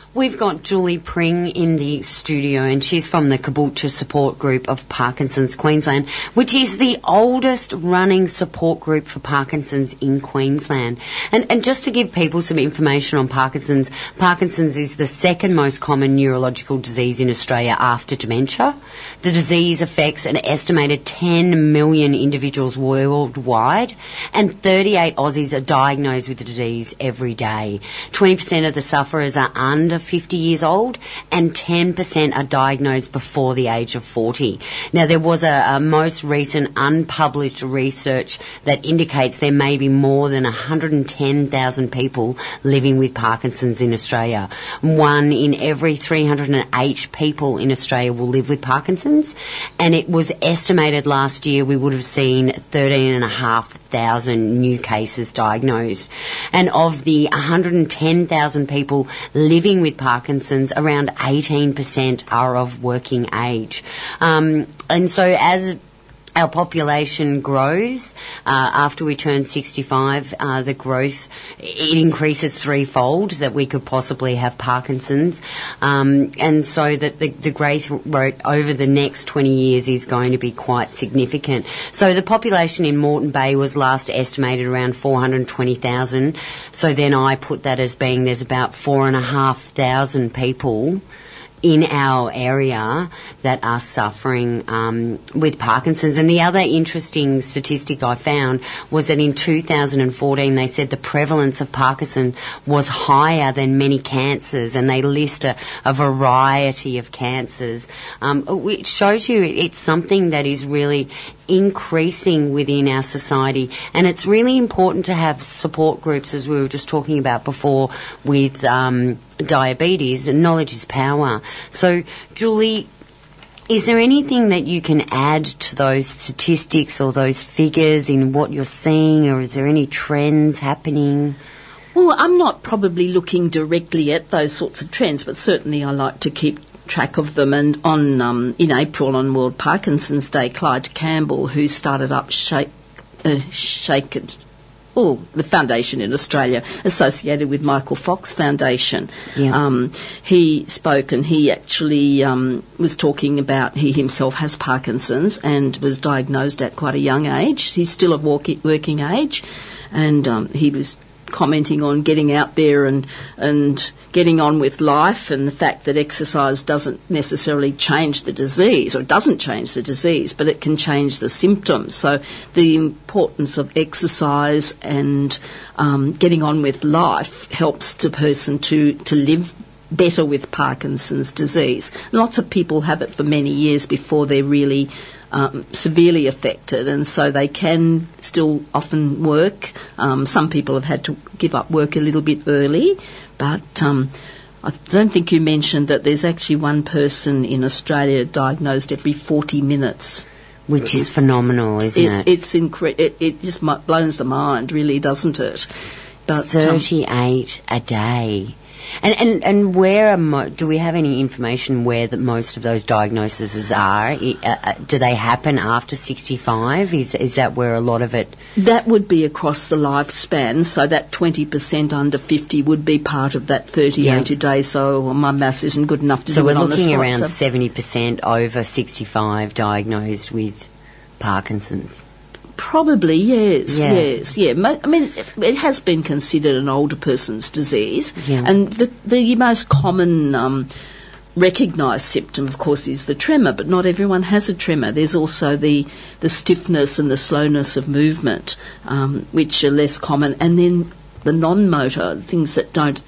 We've got Julie Pring in the studio, and she's from the Caboolture Support Group of Parkinson's Queensland, which is the oldest running support group for Parkinson's in Queensland. And just to give people some information on Parkinson's, Parkinson's is the second most common neurological disease in Australia after dementia. The disease affects an estimated 10 million individuals worldwide, and 38 Aussies are diagnosed with the disease every day. 20% of the sufferers are under 50 years old, and 10% are diagnosed before the age of 40. Now, there was a most recent unpublished research that indicates there may be more than 110,000 people living with Parkinson's in Australia. 1 in every 308 people in Australia will live with Parkinson's, and it was estimated last year we would have seen 13,500 new cases diagnosed. And of the 110,000 people living with Parkinson's, around 18% are of working age. And so as our population grows, after we turn 65, the growth, it increases threefold that we could possibly have Parkinson's. And so that the growth rate over the next 20 years is going to be quite significant. So the population in Moreton Bay was last estimated around 420,000. So then I put that as being there's about 4,500 people in our area that are suffering with Parkinson's. And the other interesting statistic I found was that in 2014 they said the prevalence of Parkinson's was higher than many cancers, and they list a variety of cancers, which shows you it's something that is really increasing within our society. And it's really important to have support groups, as we were just talking about before with diabetes. Knowledge is power. So, Julie, is there anything that you can add to those statistics or those figures in what you're seeing, or is there any trends happening? Well, I'm not probably looking directly at those sorts of trends, but certainly I like to keep track of them. And on in April, on World Parkinson's Day, Clyde Campbell, who started up the foundation in Australia associated with Michael Fox Foundation. Yeah. He spoke, and he actually was talking about he himself has Parkinson's and was diagnosed at quite a young age. He's still of working age, and he was commenting on getting out there and getting on with life, and the fact that exercise doesn't necessarily change the disease, or doesn't change the disease, but it can change the symptoms. So the importance of exercise and getting on with life helps the person to live better with Parkinson's disease. Lots of people have it for many years before they're really severely affected, and so they can still often work. Some people have had to give up work a little bit early, but I don't think you mentioned that there's actually one person in Australia diagnosed every 40 minutes. Which is phenomenal, isn't it? It just blows the mind, really, doesn't it? But 38 a day. And where do we have any information where that most of those diagnoses are? Do they happen after 65? Is that where a lot of it? That would be across the lifespan. So that 20% under 50 would be part of that 38 a day. So my maths isn't good enough to do it on the spot. So we're looking around 70% over 65 diagnosed with Parkinson's. Probably, yes. I mean, it has been considered an older person's disease, and the most common recognised symptom, of course, is the tremor, but not everyone has a tremor. There's also the stiffness and the slowness of movement, which are less common, and then the non-motor, things that don't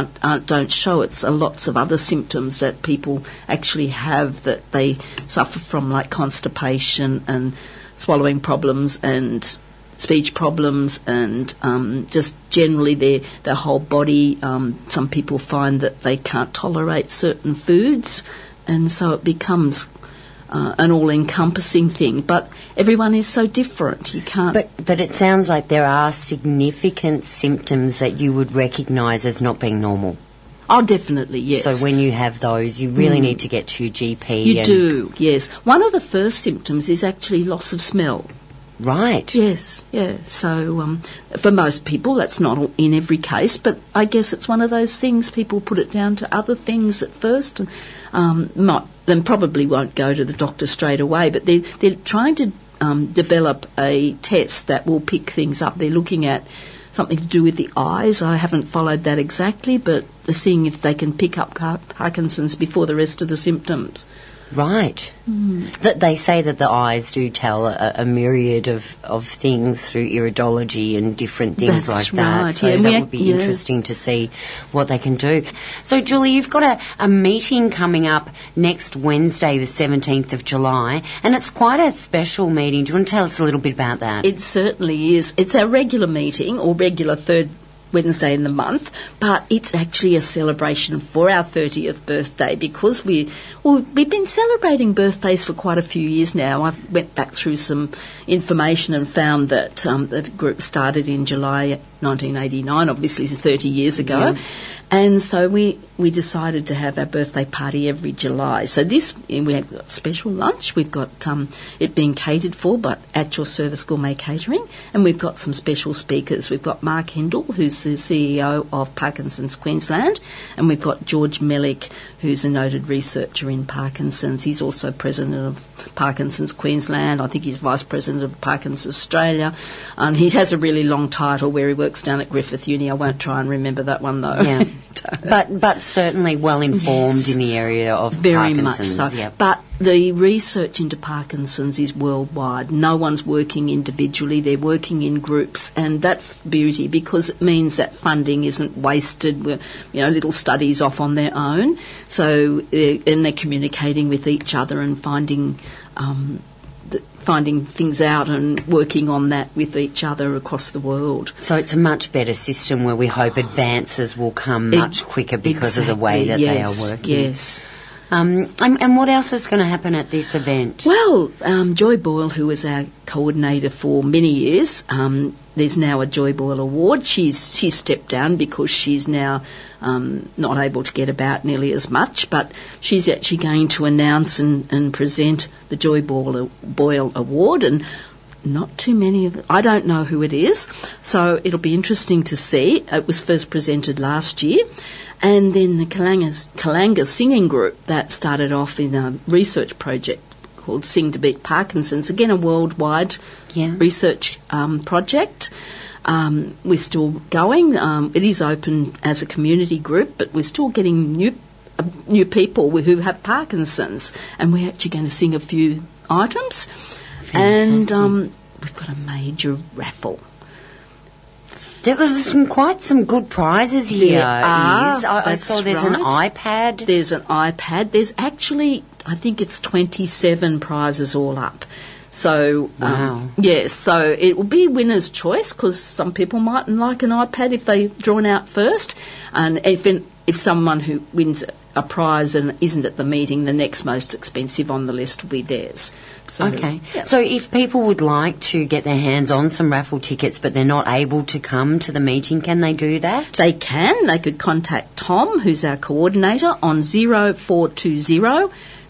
show. It's lots of other symptoms that people actually have that they suffer from, like constipation and swallowing problems and speech problems, and just generally their whole body. Some people find that they can't tolerate certain foods, and so it becomes an all-encompassing thing. But everyone is so different. You can't. But it sounds like there are significant symptoms that you would recognise as not being normal. Oh, definitely, yes. So when you have those, you really need to get to your GP. You do, yes. One of the first symptoms is actually loss of smell. Right. Yes, yeah. So for most people, that's not in every case, but I guess it's one of those things, people put it down to other things at first and probably won't go to the doctor straight away, but they're trying to develop a test that will pick things up. They're looking at something to do with the eyes. I haven't followed that exactly, but they're seeing if they can pick up Parkinson's before the rest of the symptoms. Right. That they say that the eyes do tell a myriad of things through iridology and different things like that. Right, so yeah. that would be interesting to see what they can do. So, Julie, you've got a meeting coming up next Wednesday, the 17th of July, and it's quite a special meeting. Do you want to tell us a little bit about that? It certainly is. It's our regular meeting, or regular third Wednesday in the month, but it's actually a celebration for our 30th birthday, because we've been celebrating birthdays for quite a few years now. I went back through some information and found that the group started in July 1989, obviously 30 years ago. Yeah. And so we decided to have our birthday party every July. So we have got special lunch. We've got it being catered for by At Your Service Gourmet Catering, and we've got some special speakers. We've got Mark Hindle, who's the CEO of Parkinson's Queensland, and we've got George Mellick, who's a noted researcher in Parkinson's. He's also president of Parkinson's Queensland. I think he's vice president of Parkinson's Australia. And he has a really long title where he works down at Griffith Uni. I won't try and remember that one, though. Yeah. But certainly well informed in the area of very Parkinson's. Much so. Yep. But the research into Parkinson's is worldwide. No one's working individually, they're working in groups, and that's beauty, because it means that funding isn't wasted, little studies off on their own. So and they're communicating with each other and finding things out and working on that with each other across the world. So it's a much better system where we hope advances will come much quicker because of the way that they are working. Yes. And what else is going to happen at this event? Well, Joy Boyle, who was our coordinator for many years, there's now a Joy Boyle Award. She's stepped down because she's now not able to get about nearly as much, but she's actually going to announce and present the Joy Boyle Award, and not too many of it. I don't know who it is, so it'll be interesting to see. It was first presented last year. And then the Kalanga Singing Group, that started off in a research project called Sing to Beat Parkinson's, again a worldwide research project. We're still going. It is open as a community group, but we're still getting new people who have Parkinson's, and we're actually going to sing a few items. Fantastic. And we've got a major raffle. There was quite some good prizes here. I saw there's an iPad. There's an iPad. There's actually, I think it's 27 prizes all up. So, wow. Yes, so it will be winner's choice, because some people mightn't like an iPad if they're drawn out first. And if someone who wins a prize and isn't at the meeting, the next most expensive on the list will be theirs. So, okay. Yeah. So if people would like to get their hands on some raffle tickets but they're not able to come to the meeting, can they do that? They can. They could contact Tom, who's our coordinator, on 0420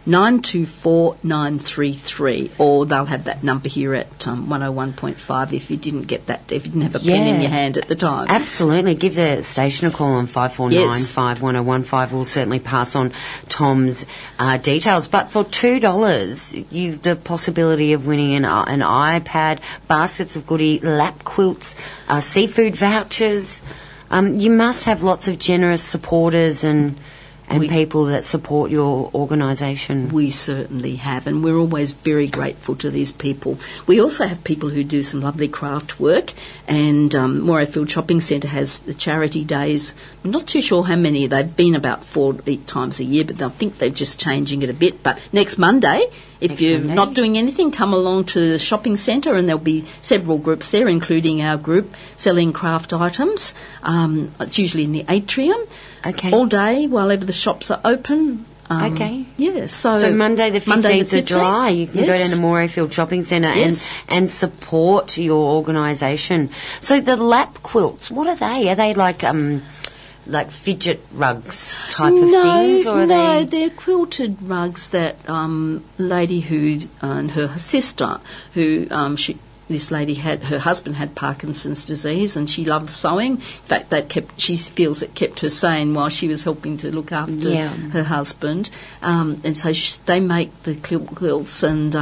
924 933, or they'll have that number here at 101.5 if you didn't get that, if you didn't have a pen in your hand at the time. Absolutely. Give the station a call on 54951015. We'll certainly pass on Tom's details. But for $2, you've the possibility of winning an iPad, baskets of goodie, lap quilts, seafood vouchers. You must have lots of generous supporters and people that support your organisation. We certainly have, and we're always very grateful to these people. We also have people who do some lovely craft work, and Morayfield Shopping Centre has the charity days. I'm not too sure how many. They've been about 4 times a year, but I think they're just changing it a bit. But next Monday, if you're not doing anything, come along to the shopping centre, and there'll be several groups there, including our group, selling craft items. It's usually in the atrium. Okay. All day, while ever the shops are open. Okay. Yeah, so Monday the 15th of July, you can go down to Morayfield Shopping Centre and support your organisation. So the lap quilts, what are they? Are they like fidget rugs type of things? Or are no, they're quilted rugs that lady who and her sister, who this lady her husband had Parkinson's disease, and she loved sewing. In fact, she feels it kept her sane while she was helping to look after her husband. And so they make the quilts and,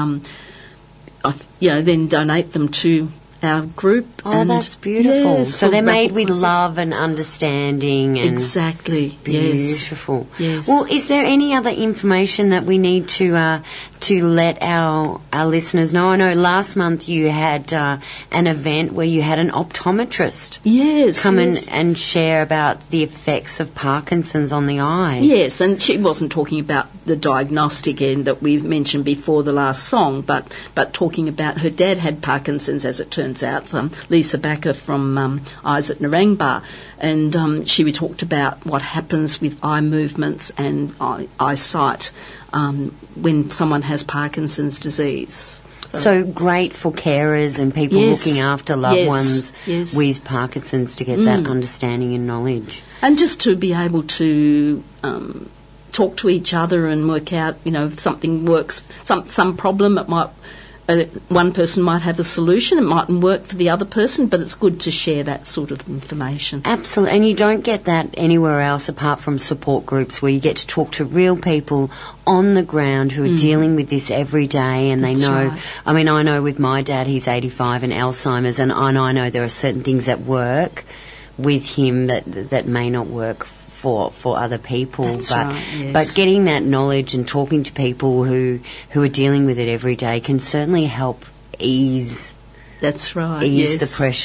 then donate them to our group. Oh, that's beautiful. Yes, so they're made with love and understanding. And exactly. Beautiful. Yes. Well, is there any other information that we need to let our listeners know? I know last month you had an event where you had an optometrist come and share about the effects of Parkinson's on the eye. Yes, and she wasn't talking about the diagnostic end that we mentioned before the last song, but talking about her dad had Parkinson's, as it turns out, Lisa Backer from Eyes at Narangba, and she talked about what happens with eye movements and eyesight when someone has Parkinson's disease. So great for carers and people looking after loved ones with Parkinson's to get that understanding and knowledge. And just to be able to talk to each other and work out, if something works, some problem, it might... one person might have a solution, it mightn't work for the other person, but it's good to share that sort of information. Absolutely, and you don't get that anywhere else apart from support groups where you get to talk to real people on the ground who are dealing with this every day, and they know, right. I mean, I know with my dad, he's 85 and Alzheimer's, and I know there are certain things that work with him that may not work for other people. That's right, yes. But getting that knowledge and talking to people who are dealing with it every day can certainly help ease. That's right. Ease the pressure,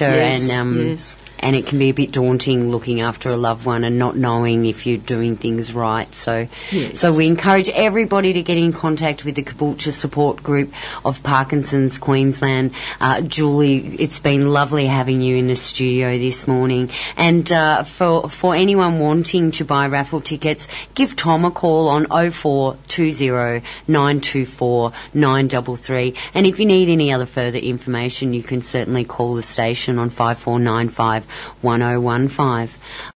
and it can be a bit daunting looking after a loved one and not knowing if you're doing things right. So we encourage everybody to get in contact with the Caboolture Support Group of Parkinson's Queensland. Julie, it's been lovely having you in the studio this morning. And for anyone wanting to buy raffle tickets, give Tom a call on 0420 924 933. And if you need any other further information, you can certainly call the station on 5495 1015.